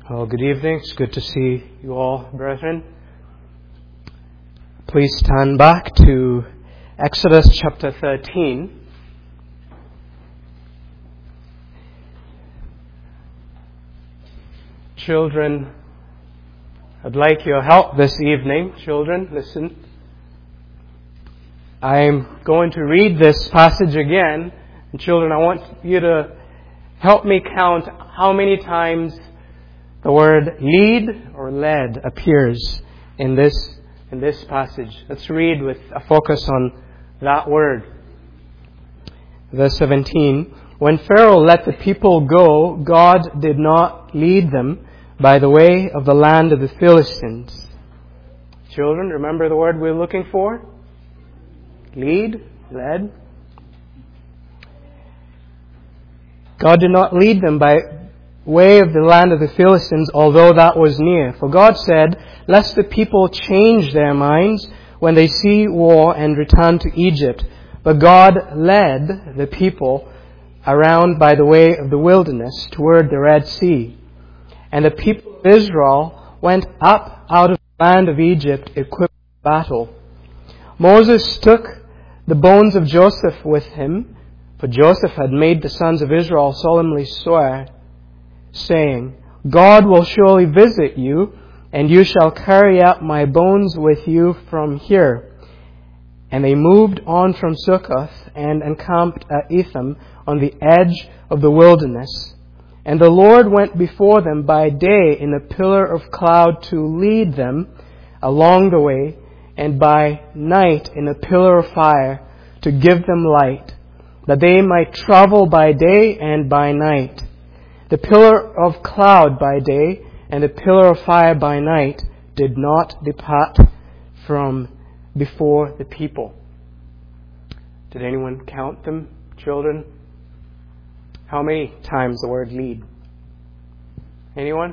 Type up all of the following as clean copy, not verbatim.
Well, good evening. It's good to see you all, brethren. Please stand back to Exodus chapter 13. Children, I'd like your help this evening. Children, listen. I'm going to read this passage again. And children, I want you to help me count how many times the word lead or led appears in this passage. Let's read with a focus on that word. Verse 17. When Pharaoh let the people go, God did not lead them by the way of the land of the Philistines. Children, remember the word we're looking for? Lead, led. God did not lead them by way of the land of the Philistines, although that was near. For God said, lest the people change their minds when they see war and return to Egypt. But God led the people around by the way of the wilderness toward the Red Sea. And the people of Israel went up out of the land of Egypt equipped for battle. Moses took the bones of Joseph with him, for Joseph had made the sons of Israel solemnly swear, saying, God will surely visit you, and you shall carry up my bones with you from here. And they moved on from Succoth and encamped at Etham on the edge of the wilderness. And the Lord went before them by day in a pillar of cloud to lead them along the way, and by night in a pillar of fire to give them light, that they might travel by day and by night. The pillar of cloud by day and the pillar of fire by night did not depart from before the people. Did anyone count them, children? How many times the word lead? Anyone?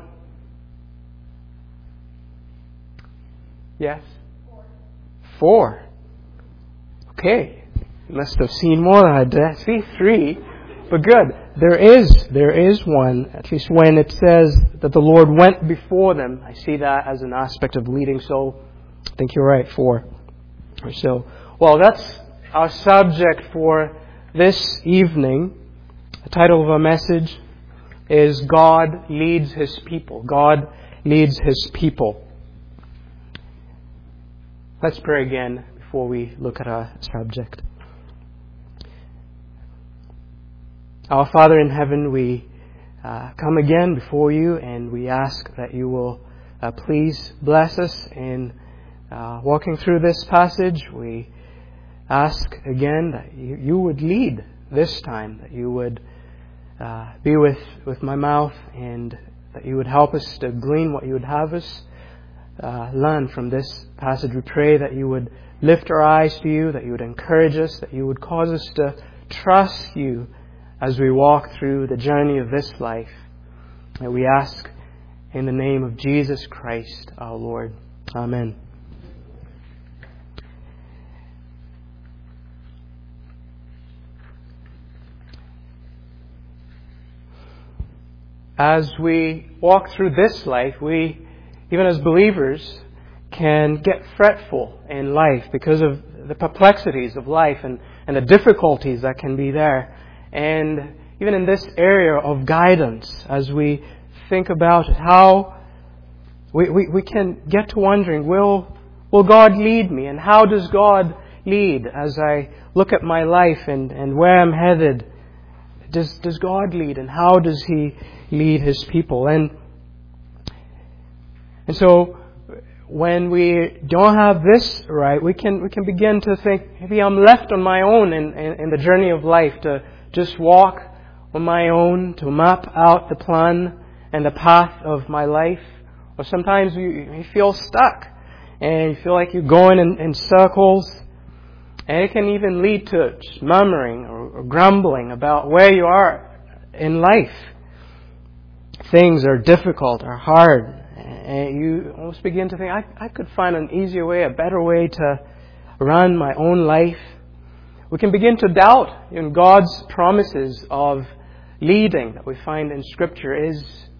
Yes? 4. Okay. You must have seen more than I did. I see 3. But good. There is one, at least when it says that the Lord went before them. I see that as an aspect of leading, so I think you're right, 4 or so. Well, that's our subject for this evening. The title of our message is God Leads His People. God Leads His People. Let's pray again before we look at our subject. Our Father in heaven, we come again before you, and we ask that you will please bless us in walking through this passage. We ask again that you would lead this time, that you would be with my mouth, and that you would help us to glean what you would have us learn from this passage. We pray that you would lift our eyes to you, that you would encourage us, that you would cause us to trust you as we walk through the journey of this life. And we ask in the name of Jesus Christ, our Lord. Amen. As we walk through this life, we, even as believers, can get fretful in life because of the perplexities of life and the difficulties that can be there. And even in this area of guidance, as we think about how we can get to wondering, will God lead me? And how does God lead as I look at my life and where I'm headed? Does God lead? And how does He lead His people? And so when we don't have this right, we can begin to think, maybe I'm left on my own in the journey of life, to just walk on my own, to map out the plan and the path of my life. Or sometimes you feel stuck and you feel like you're going in circles. And it can even lead to murmuring or grumbling about where you are in life. Things are difficult, are hard. And you almost begin to think, I could find an easier way, a better way to run my own life. We can begin to doubt in God's promises of leading that we find in Scripture. Is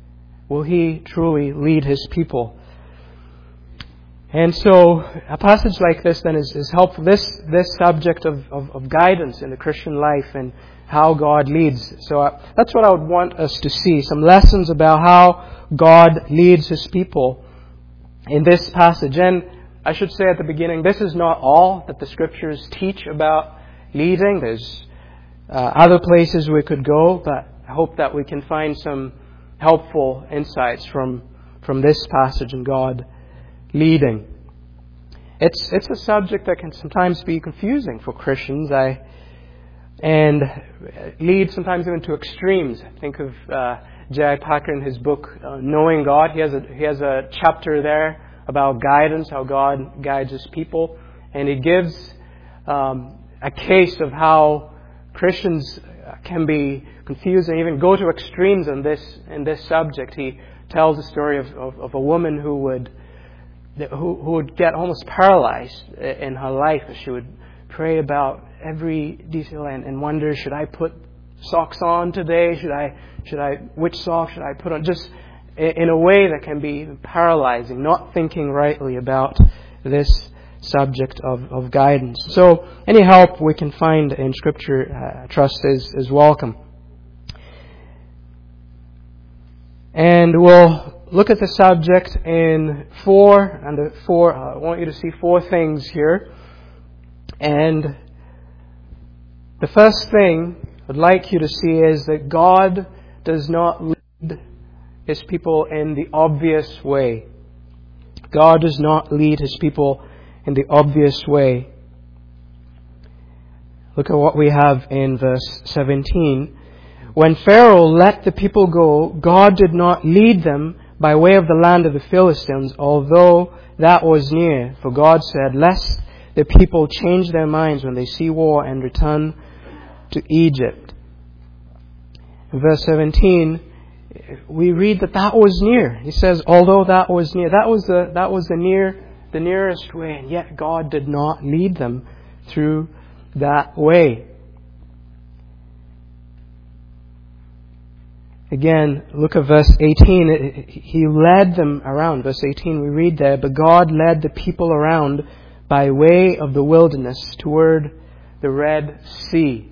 Will He truly lead His people? And so a passage like this then is helpful. This subject of guidance in the Christian life and how God leads. So that's what I would want us to see. Some lessons about how God leads His people in this passage. And I should say at the beginning, this is not all that the Scriptures teach about leading. There's other places we could go, but I hope that we can find some helpful insights from this passage and God leading. It's a subject that can sometimes be confusing for Christians, and lead sometimes even to extremes. Think of J.I. Packer in his book Knowing God. He has a chapter there about guidance, how God guides His people, and he gives a case of how Christians can be confused and even go to extremes in this subject. He tells the story of a woman who would get almost paralyzed in her life as she would pray about every detail and wonder, should I put socks on today? Which sock should I put on? Just in a way that can be paralyzing, not thinking rightly about this subject of guidance. So any help we can find in Scripture, I trust, is welcome. And we'll look at the subject in I want you to see 4 things here. And the first thing I'd like you to see is that God does not lead His people in the obvious way. God does not lead His people in the obvious way. Look at what we have in verse 17. When Pharaoh let the people go, God did not lead them by way of the land of the Philistines, although that was near. For God said, lest the people change their minds when they see war and return to Egypt. In verse 17, we read that was near. He says, although that was near. That was the nearest way, and yet God did not lead them through that way. Again, look at verse 18. He led them around. Verse 18, we read there, but God led the people around by way of the wilderness toward the Red Sea.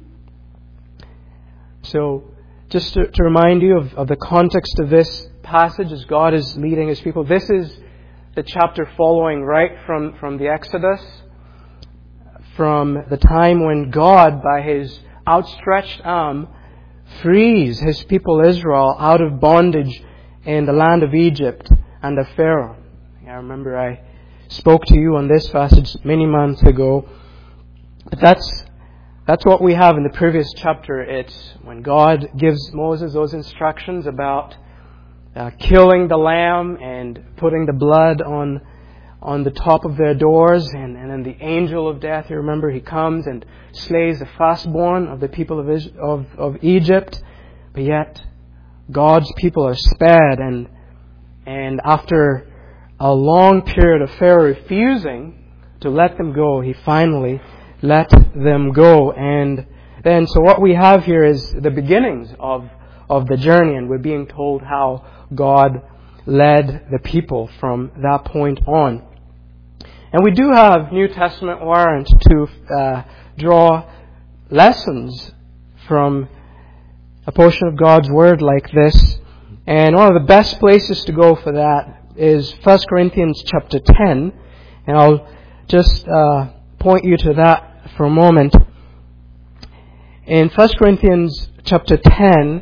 So, just to remind you of the context of this passage as God is leading His people, this is the chapter following right from the Exodus, from the time when God, by His outstretched arm, frees His people Israel out of bondage in the land of Egypt under Pharaoh. I remember I spoke to you on this passage many months ago. But that's what we have in the previous chapter. It's when God gives Moses those instructions about killing the lamb and putting the blood on the top of their doors, and then the angel of death, you remember, he comes and slays the firstborn of the people of Egypt. But yet God's people are spared, and after a long period of Pharaoh refusing to let them go, he finally let them go. And then, so what we have here is the beginnings of the journey, and we're being told how God led the people from that point on. And we do have New Testament warrant to draw lessons from a portion of God's Word like this. And one of the best places to go for that is 1 Corinthians chapter 10. And I'll just point you to that for a moment. In 1 Corinthians chapter 10,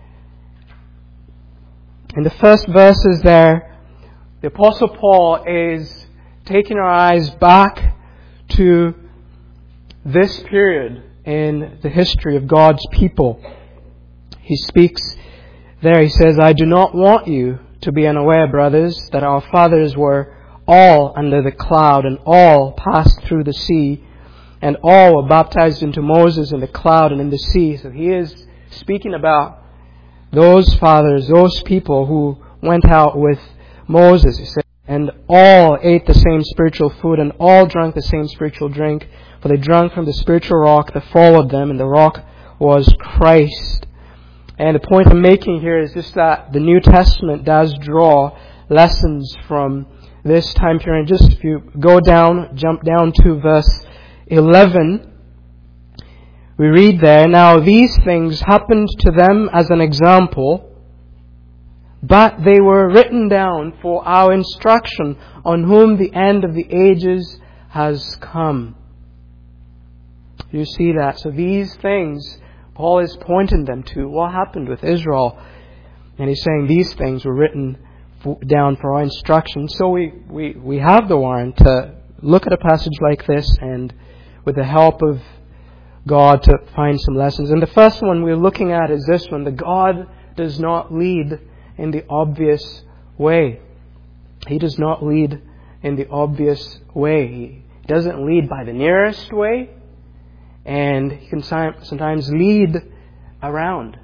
in the first verses there, the Apostle Paul is taking our eyes back to this period in the history of God's people. He speaks there, he says, I do not want you to be unaware, brothers, that our fathers were all under the cloud, and all passed through the sea, and all were baptized into Moses in the cloud and in the sea. So he is speaking about those fathers, those people who went out with Moses. He said, and all ate the same spiritual food, and all drank the same spiritual drink, for they drank from the spiritual rock that followed them, and the rock was Christ. And the point I'm making here is just that the New Testament does draw lessons from this time period. Just if you jump down to verse 11, we read there, "Now these things happened to them as an example, but they were written down for our instruction, on whom the end of the ages has come." You see that? So these things, Paul is pointing them to what happened with Israel. And he's saying these things were written down for our instruction. So we have the warrant to look at a passage like this and with the help of God to find some lessons. And the first one we're looking at is this one: that God does not lead in the obvious way. He does not lead in the obvious way. He doesn't lead by the nearest way, and He can sometimes lead around.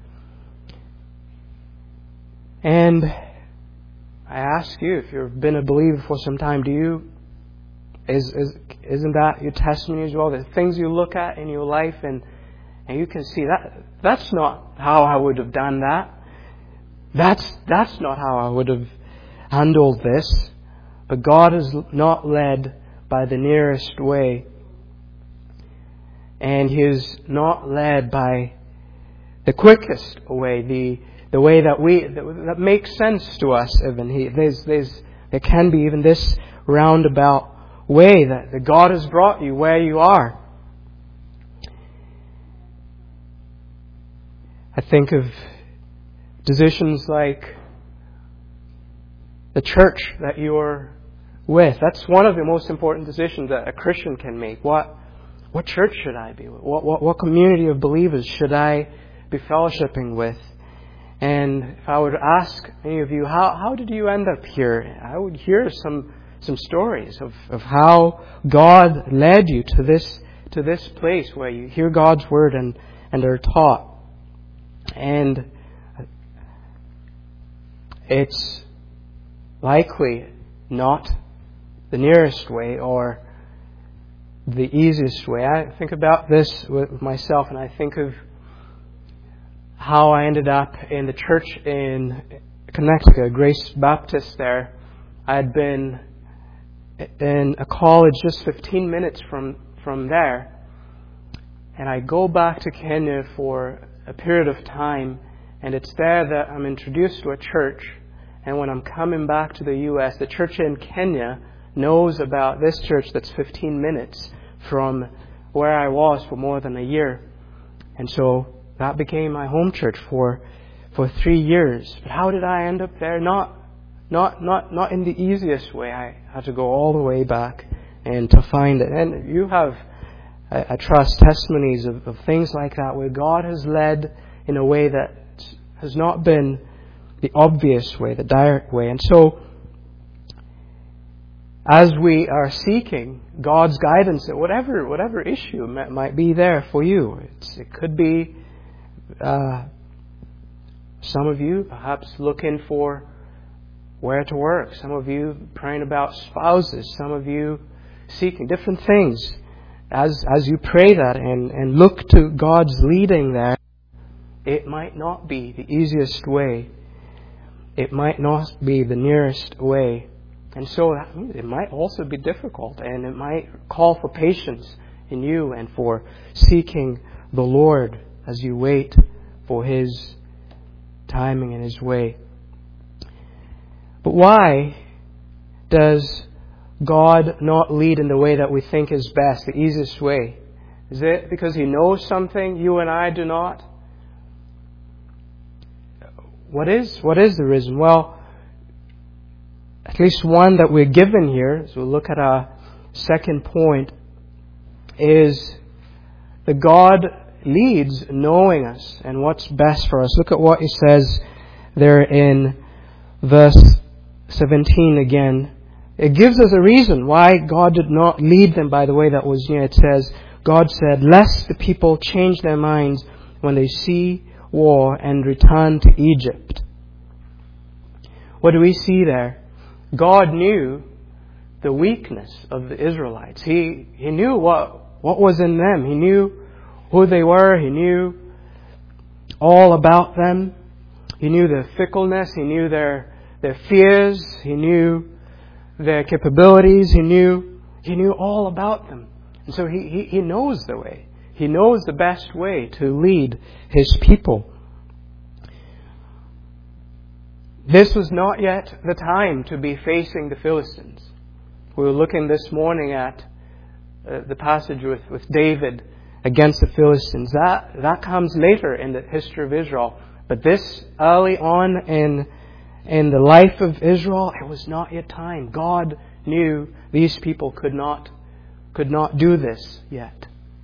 And I ask you, if you've been a believer for some time, isn't that your testimony as well? The things you look at in your life and you can see that's not how I would have done that. That's not how I would have handled this. But God is not led by the nearest way. And He is not led by the quickest way, the way that makes sense to us. Even there can be even this roundabout way that God has brought you where you are. I think of decisions like the church that you're with. That's one of the most important decisions that a Christian can make. What church should I be with? What community of believers should I be fellowshipping with? And if I were to ask any of you, how did you end up here? I would hear some stories of how God led you to this place where you hear God's word and are taught. And it's likely not the nearest way or the easiest way. I think about this with myself, and I think of how I ended up in the church in Connecticut, Grace Baptist there. I had been in a college just 15 minutes from there. And I go back to Kenya for a period of time, and it's there that I'm introduced to a church. And when I'm coming back to the U.S., the church in Kenya knows about this church that's 15 minutes from where I was for more than a year. And so that became my home church for 3 years. But how did I end up there? Not in the easiest way. I had to go all the way back and to find it. And you have, I trust, testimonies of things like that where God has led in a way that has not been the obvious way, the direct way. And so, as we are seeking God's guidance at whatever issue might be there for you, it could be some of you perhaps looking for where to work, some of you praying about spouses, some of you seeking different things. As you pray that and look to God's leading there, it might not be the easiest way. It might not be the nearest way. And so it might also be difficult, and it might call for patience in you and for seeking the Lord as you wait for His timing and His way. But why does God not lead in the way that we think is best, the easiest way? Is it because He knows something you and I do not? What is the reason? Well, at least one that we're given here, as we'll look at our second point, is that God leads knowing us and what's best for us. Look at what He says there in verse 17 again. It gives us a reason why God did not lead them by the way that was near. It says, God said, "Lest the people change their minds when they see war and return to Egypt." What do we see there? God knew the weakness of the Israelites. He knew what was in them. He knew who they were. He knew all about them. He knew their fickleness. He knew their fears. He knew their capabilities. He knew all about them. And so he knows the way. He knows the best way to lead His people. This was not yet the time to be facing the Philistines. We were looking this morning at the passage with David against the Philistines. That comes later in the history of Israel. But this early on in the life of Israel, it was not yet time. God knew these people could not do this yet.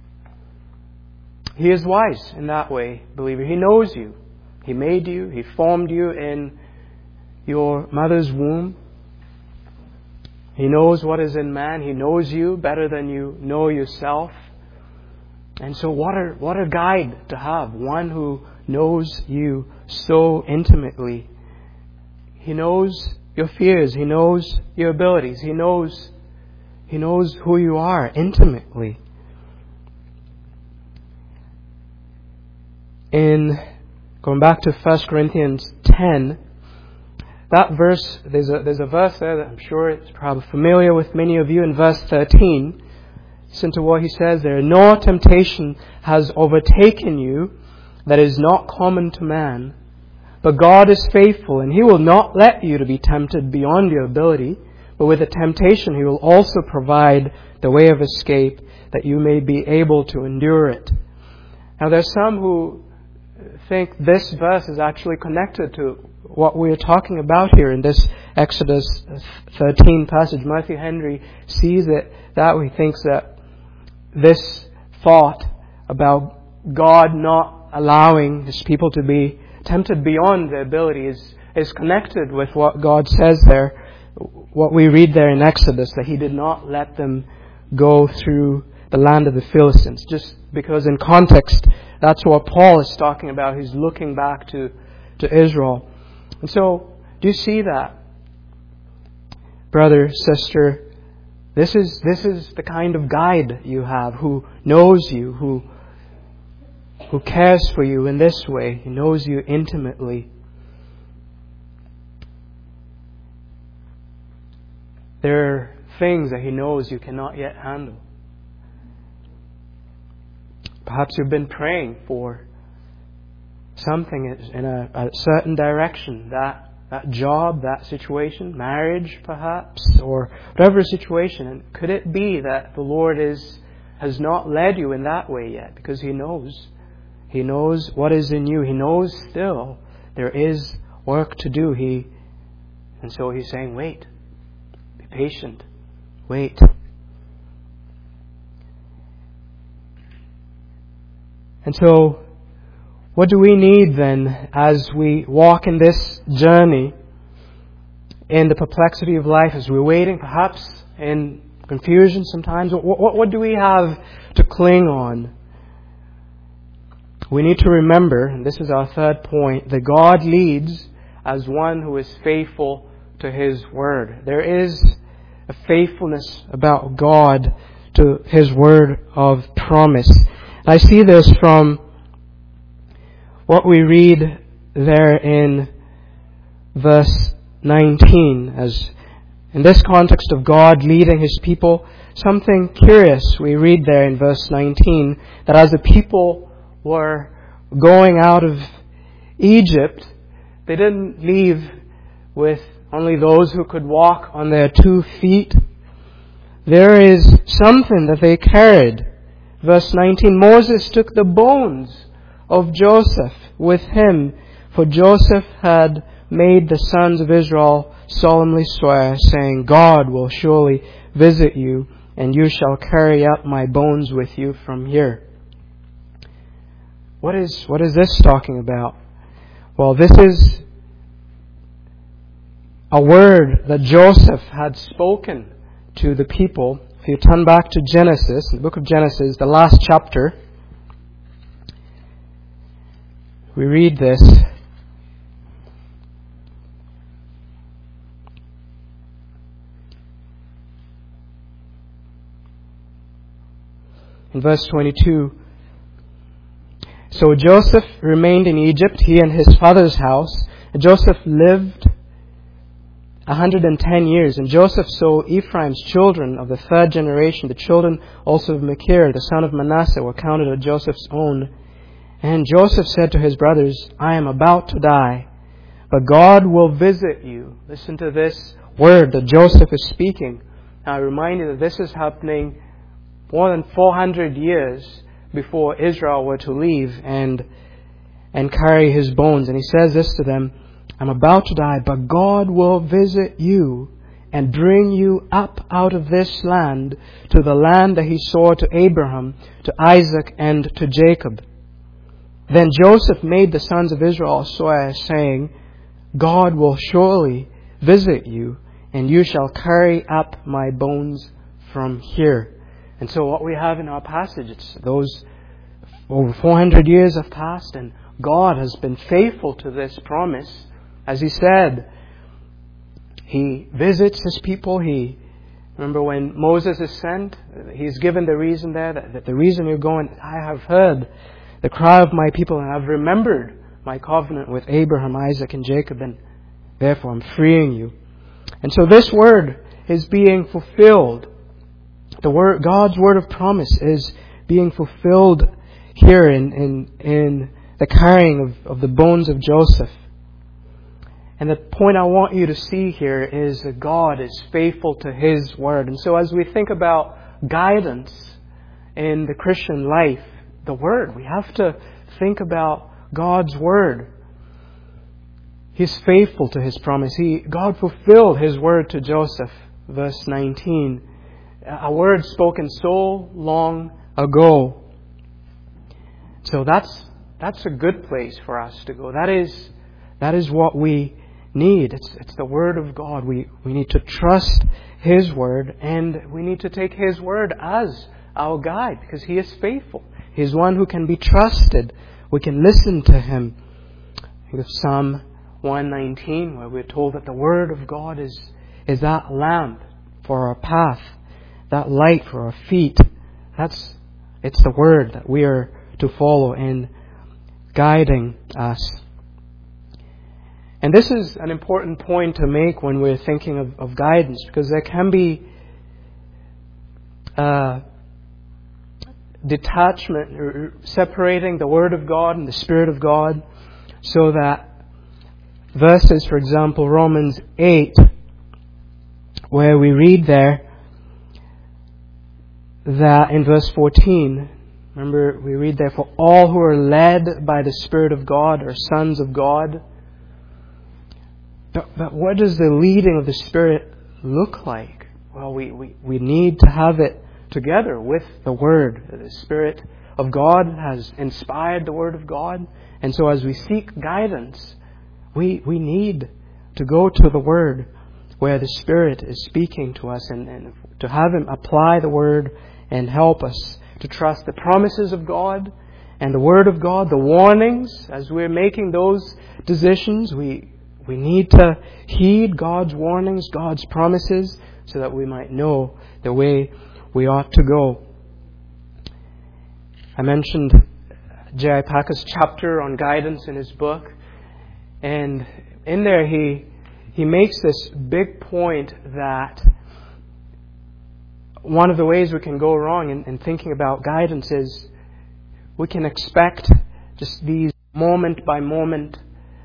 He is wise in that way, believer. He knows you. He made you. He formed you in your mother's womb. He knows what is in man. He knows you better than you know yourself. And so what a guide to have. One who knows you so intimately. He knows your fears. He knows your abilities. He knows who you are intimately. Going back to 1 Corinthians 10, that verse, there's a verse there that I'm sure it's probably familiar with many of you. In verse 13, listen to what he says there. No temptation has overtaken you that is not common to man, but God is faithful, and He will not let you to be tempted beyond your ability, but with the temptation He will also provide the way of escape that you may be able to endure it. Now there's some who think this verse is actually connected to what we're talking about here in this Exodus 13 passage. Matthew Henry sees it that way. He thinks that this thought about God not allowing His people to be tempted beyond their ability is connected with what God says there, what we read there in Exodus, that He did not let them go through the land of the Philistines. Just because in context, that's what Paul is talking about. He's looking back to Israel. And so, do you see that? Brother, sister, this is the kind of guide you have, who knows you, who cares for you in this way. He knows you intimately. There are things that He knows you cannot yet handle. Perhaps you've been praying for something in a certain direction, that job, that situation, marriage perhaps, or whatever situation. And could it be that the Lord has not led you in that way yet? Because He knows. He knows what is in you. He knows still there is work to do. And so He's saying, wait. Be patient. Wait. And so, what do we need then as we walk in this journey, in the perplexity of life, as we're waiting, perhaps in confusion sometimes? What do we have to cling on? We need to remember, and this is our third point, that God leads as one who is faithful to His Word. There is a faithfulness about God to His Word of promise. I see this from what we read there in verse 19, as in this context of God leading His people, something curious we read there in verse 19, that as the people were going out of Egypt, they didn't leave with only those who could walk on their 2 feet. There is something that they carried. Verse 19, Moses took the bones of Joseph with him, for Joseph had made the sons of Israel solemnly swear, saying, God will surely visit you, and you shall carry up my bones with you from here. What is this talking about? Well, this is a word that Joseph had spoken to the people. If you turn back to Genesis, the book of Genesis, the last chapter, we read this. In verse 22, it So Joseph remained in Egypt, he and his father's house. Joseph lived 110 years. And Joseph saw Ephraim's children of the third generation. The children also of Machir, the son of Manasseh, were counted as Joseph's own. And Joseph said to his brothers, I am about to die, but God will visit you. Listen to this word that Joseph is speaking. Now, I remind you that this is happening more than 400 years before Israel were to leave and carry his bones. And he says this to them, I'm about to die, but God will visit you and bring you up out of this land to the land that he swore to Abraham, to Isaac, and to Jacob. Then Joseph made the sons of Israel swear, saying, God will surely visit you, and you shall carry up my bones from here. And so what we have in our passage, it's those over 400 years have passed, and God has been faithful to this promise. As he said, he visits his people. Remember when Moses is sent, he's given the reason there, that the reason you're going, I have heard the cry of my people, and I've remembered my covenant with Abraham, Isaac, and Jacob, and therefore I'm freeing you. And so this word is being fulfilled. God's word of promise is being fulfilled here in the carrying of the bones of Joseph. And the point I want you to see here is that God is faithful to His word. And so as we think about guidance in the Christian life, the word, we have to think about God's word. He's faithful to His promise. God fulfilled His word to Joseph. Verse 19. A word spoken so long ago. So that's a good place for us to go. That is what we need. It's the word of God. We need to trust His word, and we need to take His word as our guide, because He is faithful. He is one who can be trusted. We can listen to Him. Think of Psalm 119, where we're told that the word of God is that lamp for our path, that light for our feet. It's the word that we are to follow in guiding us. And this is an important point to make when we're thinking of guidance, because there can be detachment, separating the Word of God and the Spirit of God, so that verses, for example, Romans 8, where we read there that in verse 14, remember we read there, for all who are led by the Spirit of God are sons of God. But what does the leading of the Spirit look like? Well, we need to have it together with the Word. The Spirit of God has inspired the Word of God. And so as we seek guidance, we need to go to the Word where the Spirit is speaking to us, and to have Him apply the Word and help us to trust the promises of God and the Word of God, the warnings. As we're making those decisions, we need to heed God's warnings, God's promises, so that we might know the way we ought to go. I mentioned J.I. Packer's chapter on guidance in his book, and in there he makes this big point that one of the ways we can go wrong in thinking about guidance is we can expect just these moment by moment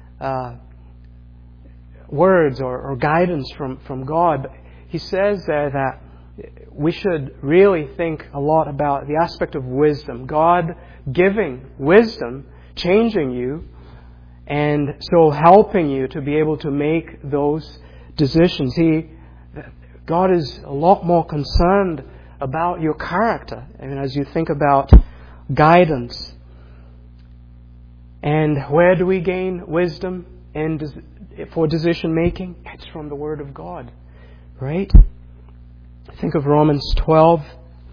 words or guidance from God. He says there that we should really think a lot about the aspect of wisdom. God giving wisdom, changing you, and so helping you to be able to make those decisions. God is a lot more concerned about your character. I mean, as you think about guidance. And where do we gain wisdom for decision making? It's from the Word of God, right? Think of Romans 12,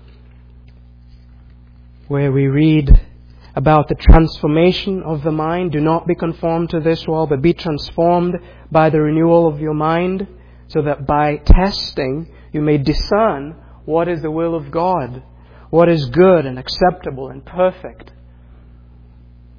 where we read about the transformation of the mind. Do not be conformed to this world, but be transformed by the renewal of your mind, so that by testing you may discern what is the will of God, what is good and acceptable and perfect.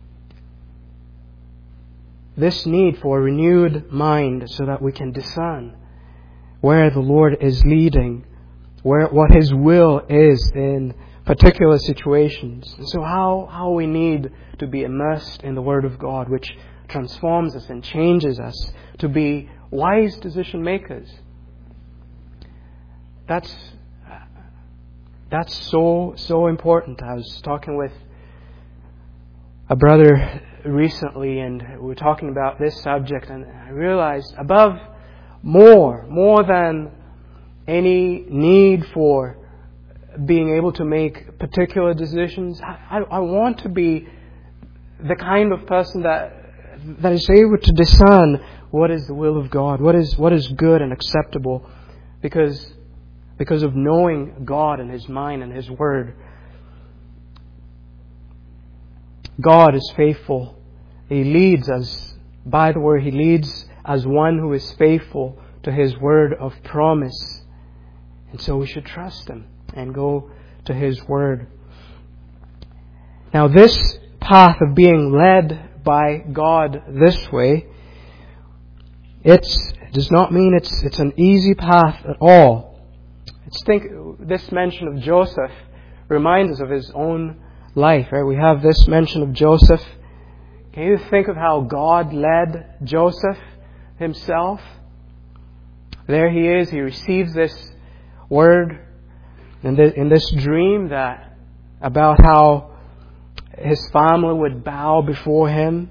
this need for a renewed mind so that we can discern where the Lord is leading, what His will is in particular situations. And so how we need to be immersed in the Word of God, which transforms us and changes us to be wise decision makers. That's so important. I was talking with a brother recently, and we were talking about this subject, and I realized more than any need for being able to make particular decisions, I want to be the kind of person that is able to discern what is the will of God, what is good and acceptable, because of knowing God and His mind and His Word. God is faithful. He leads us by the Word. He leads as one who is faithful to His Word of promise. And so we should trust Him and go to His Word. Now this path of being led by God this way, it does not mean it's an easy path at all. This mention of Joseph reminds us of his own life. Right? We have this mention of Joseph. Can you think of how God led Joseph himself? There he is. He receives this word in this dream about how his family would bow before him.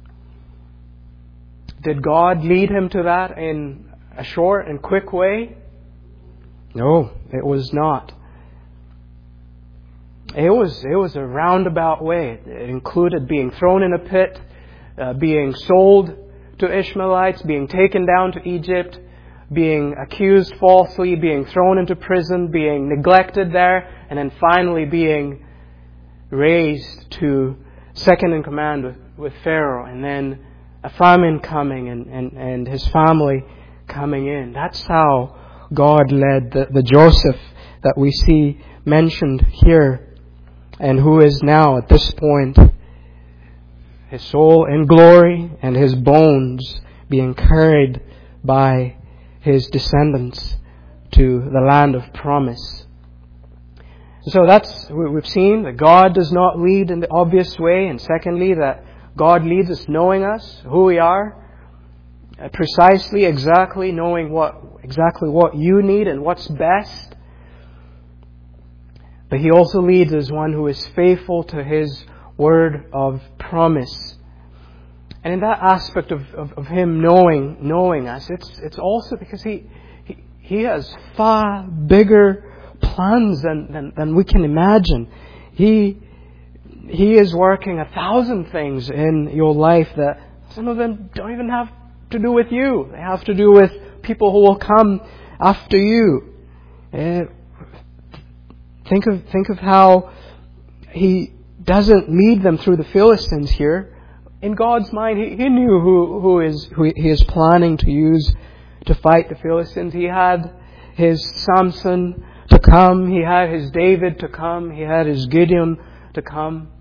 Did God lead him to that in a short and quick way? No, it was not. It was a roundabout way. It included being thrown in a pit, being sold to Ishmaelites, being taken down to Egypt, being accused falsely, being thrown into prison, being neglected there, and then finally being raised to second in command with Pharaoh, and then a famine coming and his family coming in. That's how God led the Joseph that we see mentioned here, and who is now at this point his soul in glory and his bones being carried by his descendants to the land of promise. So we've seen that God does not lead in the obvious way, and secondly that God leads us knowing us, who we are, precisely, exactly knowing what you need and what's best. But He also leads as one who is faithful to His word of promise. And in that aspect of Him knowing us, it's also because He has far bigger plans than we can imagine. He is working 1,000 things in your life that some of them don't even have to do with you. They have to do with people who will come after you. Think of how He doesn't lead them through the Philistines here. In God's mind, He knew who He is planning to use to fight the Philistines. He had His Samson to come. He had His David to come. He had His Gideon to come.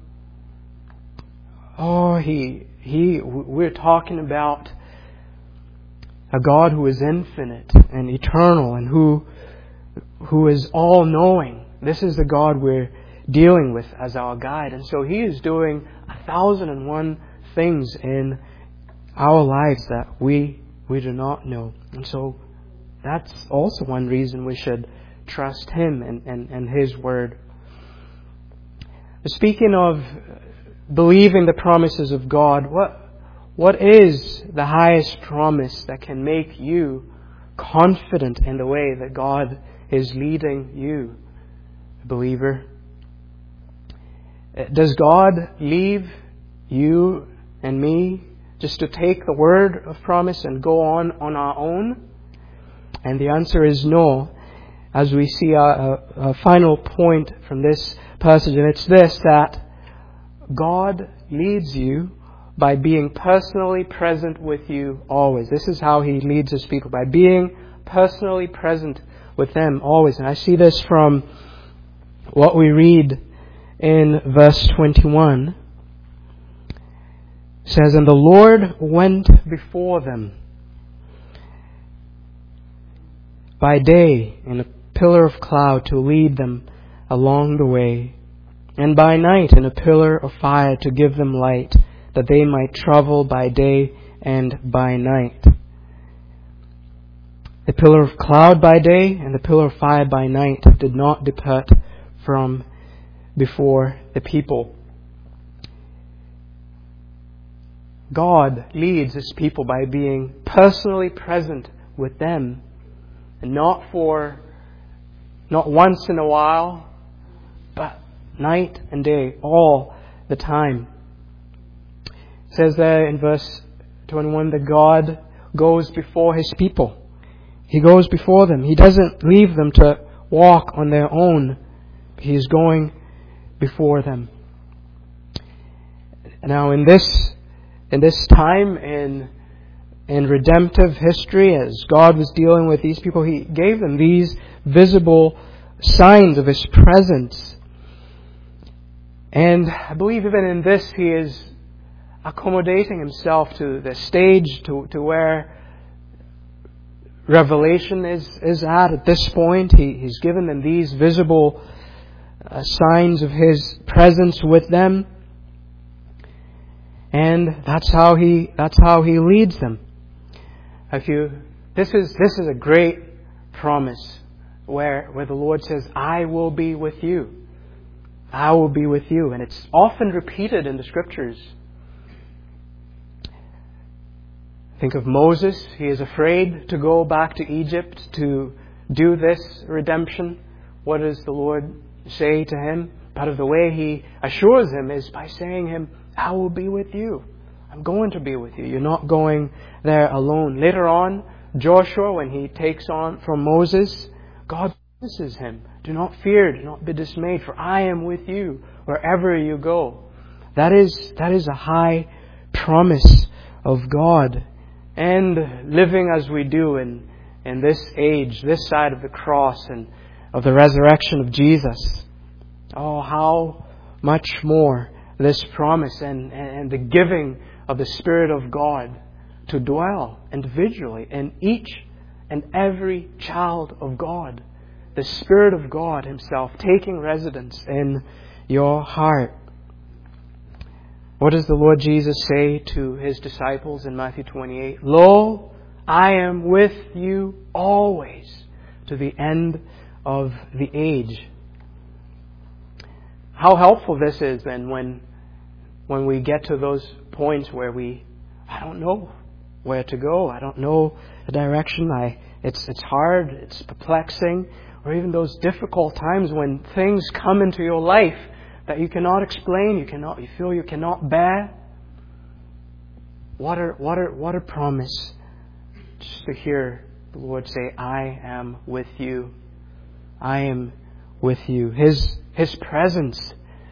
We're talking about a God who is infinite and eternal and who is all-knowing. This is the God we're dealing with as our guide. And so He is doing 1,001 things in our lives that we do not know. And so that's also one reason we should trust Him and His Word. Speaking of believing the promises of God, what is the highest promise that can make you confident in the way that God is leading you, believer? Does God leave you and me just to take the word of promise and go on our own? And the answer is no. As we see a final point from this passage, and it's this, that God leads you by being personally present with you always. This is how He leads His people, by being personally present with them always. And I see this from what we read in verse 21. It says, "And the Lord went before them by day in a pillar of cloud to lead them along the way, and by night in a pillar of fire to give them light, that they might travel by day and by night." The pillar of cloud by day and the pillar of fire by night did not depart from before the people. God leads His people by being personally present with them, and not once in a while, but night and day, all the time. It says there in verse 21 that God goes before His people. He goes before them. He doesn't leave them to walk on their own. He is going before them. Now in this time in redemptive history, as God was dealing with these people, He gave them these visible signs of His presence. And I believe even in this He is accommodating Himself to the stage, to where Revelation is at this point. He's given them these visible signs of His presence with them. And that's how He leads them. This is a great promise where the Lord says, "I will be with you. I will be with you." And it's often repeated in the Scriptures. Think of Moses. He is afraid to go back to Egypt to do this redemption. What does the Lord say to him? Part of the way He assures him is by saying to him, "I will be with you. I'm going to be with you. You're not going there alone." Later on, Joshua, when he takes on from Moses, God promises him, "Do not fear, do not be dismayed, for I am with you wherever you go." That is a high promise of God. And living as we do in this age, this side of the cross and of the resurrection of Jesus, oh, how much more this promise and the giving of the Spirit of God to dwell individually in each and every child of God. The Spirit of God Himself taking residence in your heart. What does the Lord Jesus say to His disciples in Matthew 28? "Lo, I am with you always to the end of the age." How helpful this is then when we get to those points where I don't know where to go, I don't know the direction, it's hard, it's perplexing, or even those difficult times when things come into your life that you cannot explain, you feel you cannot bear. What a promise just to hear the Lord say, "I am with you. I am with you." His presence,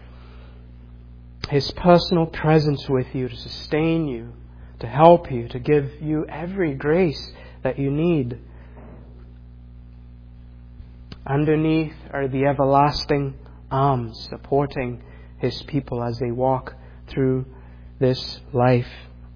His personal presence with you to sustain you, to help you, to give you every grace that you need. Underneath are the everlasting arms supporting His people as they walk through this life.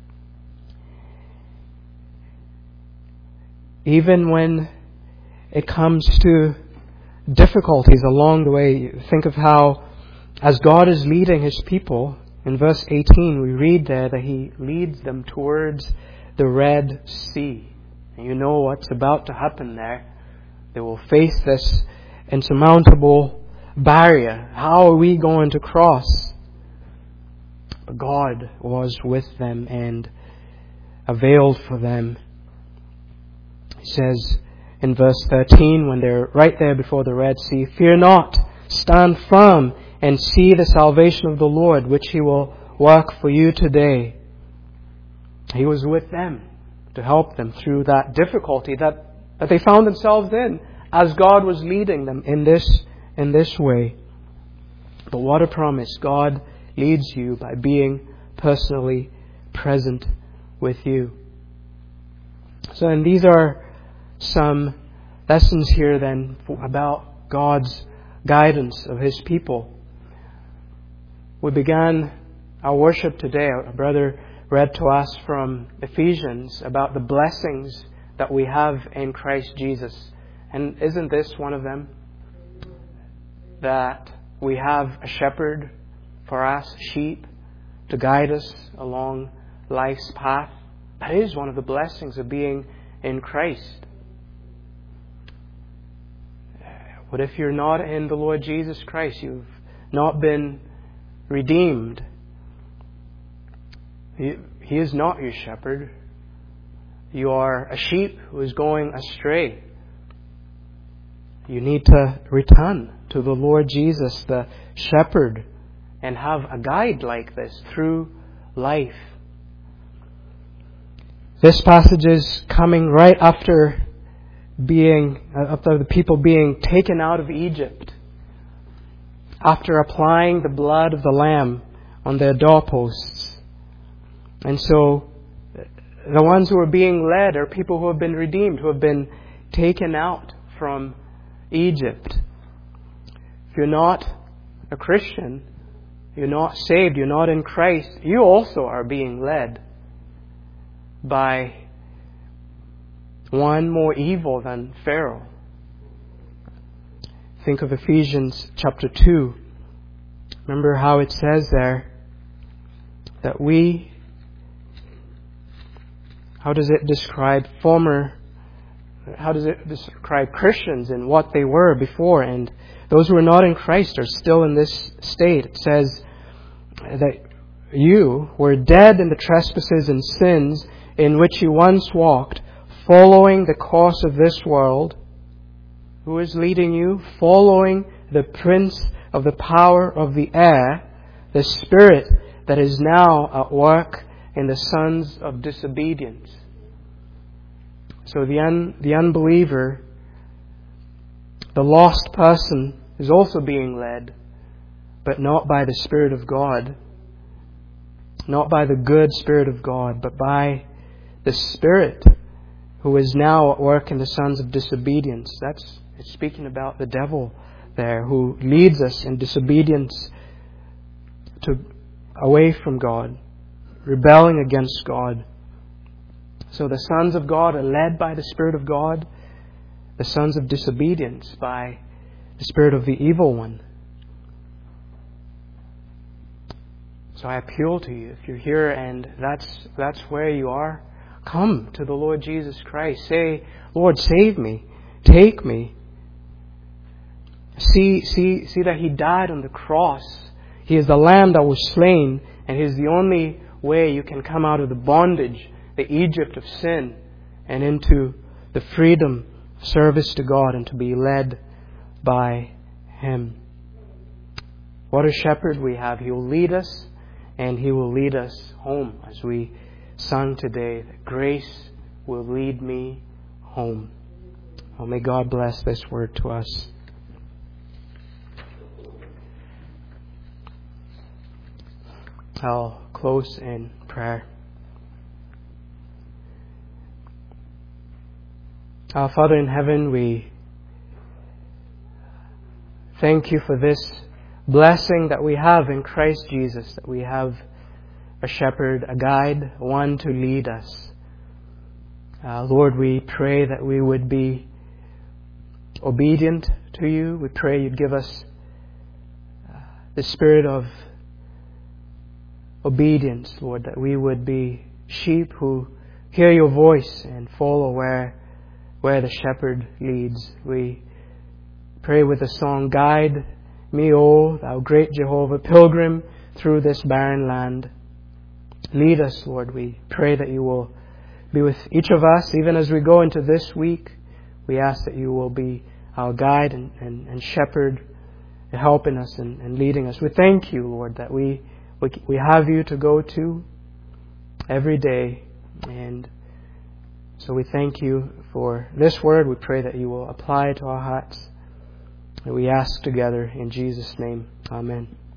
Even when it comes to difficulties along the way, think of how, as God is leading His people, in verse 18 we read there that He leads them towards the Red Sea. And you know what's about to happen there. They will face this insurmountable barrier. How are we going to cross? But God was with them and availed for them. He says in verse 13, when they're right there before the Red Sea, "Fear not, stand firm and see the salvation of the Lord, which He will work for you today." He was with them to help them through that difficulty that they found themselves in as God was leading them in this way. But what a promise. God leads you by being personally present with you. So, and these are some lessons here then about God's guidance of His people. We began our worship today. Our brother read to us from Ephesians about the blessings that we have in Christ Jesus. And isn't this one of them? That we have a shepherd for us, sheep, to guide us along life's path. That is one of the blessings of being in Christ. But if you're not in the Lord Jesus Christ, you've not been redeemed, He is not your shepherd. You are a sheep who is going astray. You need to return to the Lord Jesus, the shepherd, and have a guide like this through life. This passage is coming right after the people being taken out of Egypt, after applying the blood of the Lamb on their doorposts. And so the ones who are being led are people who have been redeemed, who have been taken out from Egypt. If you're not a Christian, you're not saved, you're not in Christ, you also are being led by one more evil than Pharaoh. Think of Ephesians chapter 2. Remember how it says there that how does it describe Christians and what they were before? And those who are not in Christ are still in this state. It says that you were dead in the trespasses and sins in which you once walked, following the course of this world. Who is leading you? Following the prince of the power of the air, the spirit that is now at work in the sons of disobedience. So the unbeliever, the lost person, is also being led, but not by the Spirit of God, not by the good Spirit of God, but by the Spirit who is now at work in the sons of disobedience. It's speaking about the devil there, who leads us in disobedience away from God, rebelling against God. So the sons of God are led by the Spirit of God, the sons of disobedience by the spirit of the evil one. So I appeal to you, if you're here and that's where you are, come to the Lord Jesus Christ. Say, Lord, save me. Take me. See that He died on the cross. He is the Lamb that was slain, and He is the only way you can come out of the bondage, the Egypt of sin, and into the freedom of service to God and to be led by Him. What a shepherd we have. He will lead us, and He will lead us home, as we sung today, that grace will lead me home. Oh, may God bless this word to us. I'll close in prayer. Our Father in heaven, we thank You for this blessing that we have in Christ Jesus, that we have a shepherd, a guide, one to lead us. Lord, we pray that we would be obedient to You. We pray You'd give us the spirit of obedience, Lord, that we would be sheep who hear Your voice and follow where the shepherd leads. We pray with the song, guide me, O Thou great Jehovah, pilgrim through this barren land. Lead us, Lord. We pray that You will be with each of us, even as we go into this week. We ask that You will be our guide and shepherd, helping us and leading us. We thank You, Lord, that we have You to go to every day. And so we thank You for this word. We pray that You will apply it to our hearts. And we ask together in Jesus' name. Amen.